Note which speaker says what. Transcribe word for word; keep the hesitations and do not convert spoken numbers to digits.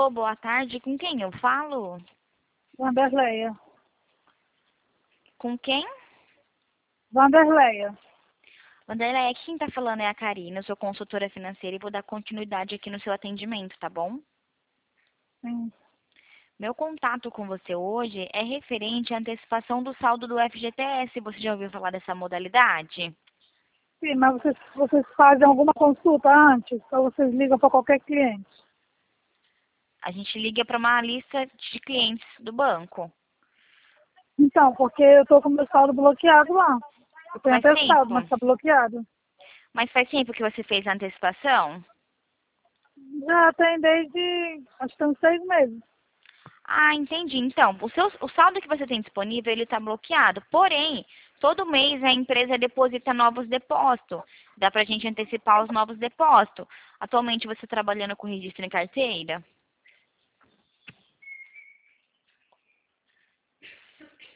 Speaker 1: Alô, boa tarde. Com quem eu falo?
Speaker 2: Vanderleia.
Speaker 1: Com quem?
Speaker 2: Vanderleia.
Speaker 1: Vanderlei, quem tá falando é a Karina, eu sou consultora financeira e vou dar continuidade aqui no seu atendimento, tá bom?
Speaker 2: Sim.
Speaker 1: Meu contato com você hoje é referente à antecipação do saldo do F G T S. Você já ouviu falar dessa modalidade?
Speaker 2: Sim, mas vocês, vocês fazem alguma consulta antes? Ou vocês ligam para qualquer cliente?
Speaker 1: A gente liga para uma lista de clientes do banco.
Speaker 2: Então, porque eu estou com meu saldo bloqueado lá. Eu tenho
Speaker 1: Faz
Speaker 2: até saldo, mas
Speaker 1: tempo?
Speaker 2: está bloqueado.
Speaker 1: Mas faz tempo que você fez a antecipação?
Speaker 2: Já tem desde, acho que tem uns seis meses.
Speaker 1: Ah, entendi. Então, o, seu, o saldo que você tem disponível, ele está bloqueado. Porém, todo mês a empresa deposita novos depósitos. Dá para a gente antecipar os novos depósitos. Atualmente você está trabalhando com registro em carteira?